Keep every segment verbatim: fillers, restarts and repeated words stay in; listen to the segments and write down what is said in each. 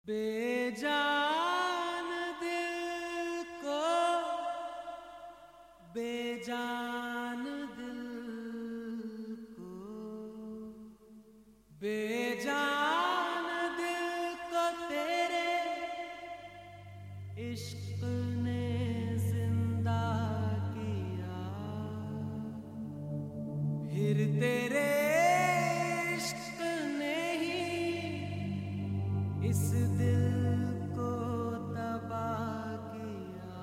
बेजान दिल को बेजान दिल को बेजान दिल को तेरे इश्क ने जिंदा किया। फिर तेरे इश्क ने ही इस दिल को तबाह किया।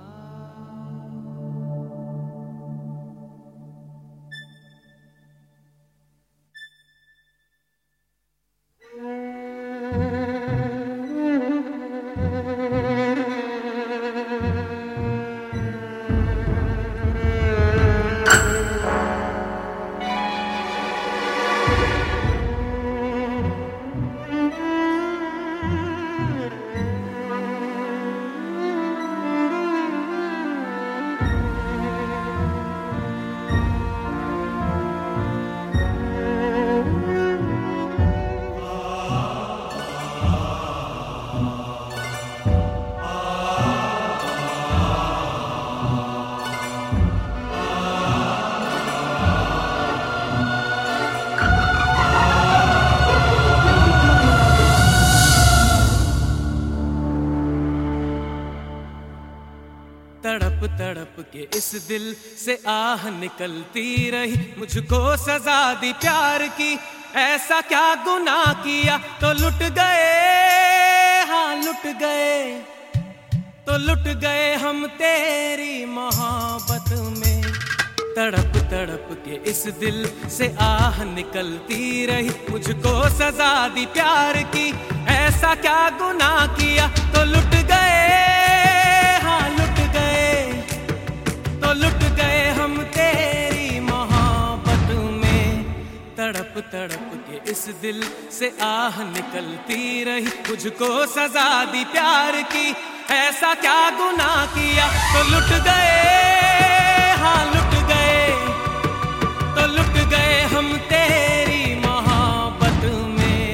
तड़प तड़प के इस दिल से आह निकलती रही, मुझको सजा दी प्यार की। ऐसा क्या गुनाह किया तो लुट गए, हाँ लुट गए, तो लुट गए हम तेरी मोहब्बत में। तड़प तड़प के इस दिल से आह निकलती रही, मुझको सजा दी प्यार की। ऐसा क्या गुनाह किया तो लुट गए, हाँ लुट गए, तो लुट गए हम तेरी मोहब्बत में। तड़प तड़प के इस दिल से आह निकलती रही, मुझको सजा दी प्यार की। ऐसा क्या गुनाह किया तो लुट गए, हाँ लुट गए, तो लुट गए हम तेरी मोहब्बत में।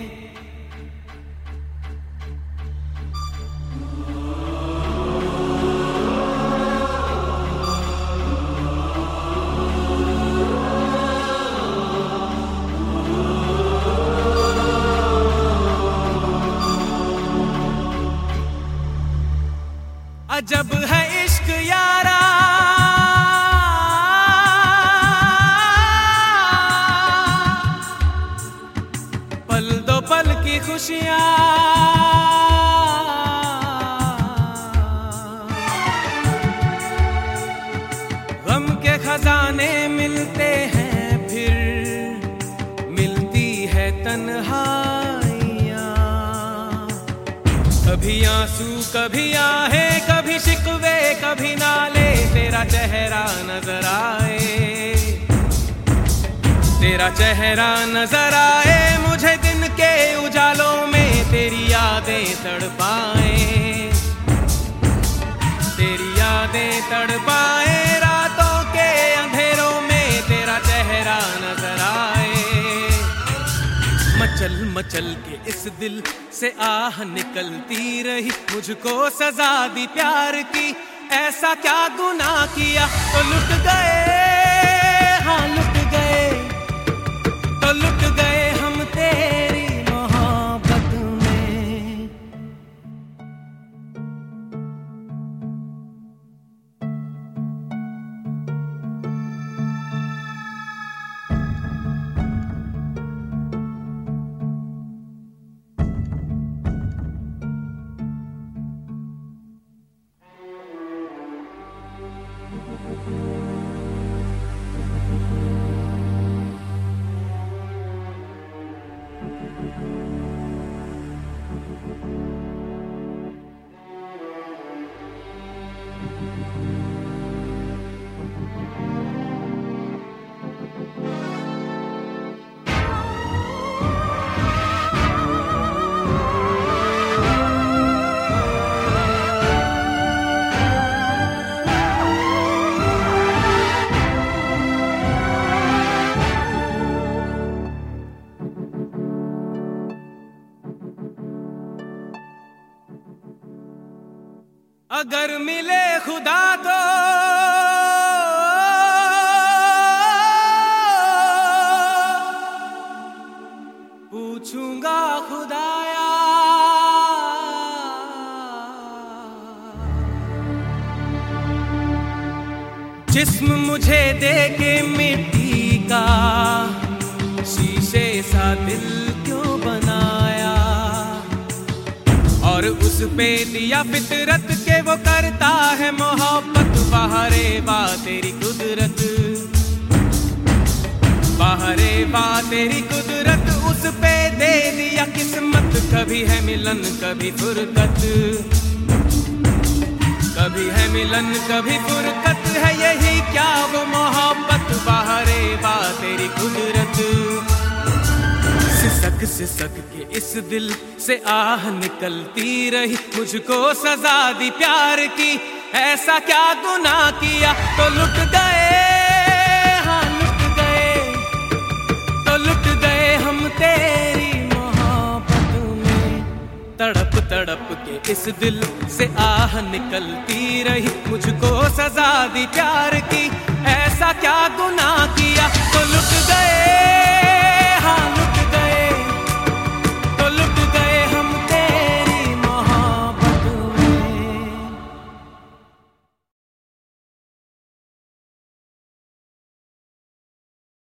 अजब है इश्क यारा, पल दो पल की खुशियां, गम के खजाने मिलते हैं, फिर मिलती है तन्हाइयां। कभी आंसू कभी आहे, कभी शिकवे कभी नाले, तेरा चेहरा नजर आए, तेरा चेहरा नजर आए मुझे। दिन के उजालों में तेरी यादें तड़पाए, तेरी यादें तड़पाए। रातों के अंधेरों में तेरा चेहरा नजर आए। मचल मचल के इस दिल से आह निकलती रही, मुझको सजा दी प्यार की। ऐसा क्या गुनाह किया तो लुट गए, हाँ लुट गए, तो लुट गए हम तेरी मोहब्बत में। अगर मिले खुदा तो पूछूंगा खुदाया जिस्म मुझे दे के मिट्टी का शीशे सा दिल क्यों बनाया और उस पे दिया फितरत के वो करता है मोहब्बत। बाहरे बा तेरी कुदरत, बाहरे बा तेरी कुदरत, उस पे दे दिया किस्मत। कभी है मिलन कभी फुरकत, कभी है मिलन कभी फुरकत, है यही क्या वो मोहब्बत। बाहरे बा तेरी कुदरत, सिसक सिसक के इस दिल से आह निकलती रही, मुझको सजा दी प्यार की। ऐसा क्या गुनाह किया तो लुट गए, हाँ लुट गए, तो लुट गए हम तेरी मोहब्बत में। तड़प तड़प के इस दिल से आह निकलती रही, मुझको सजा दी प्यार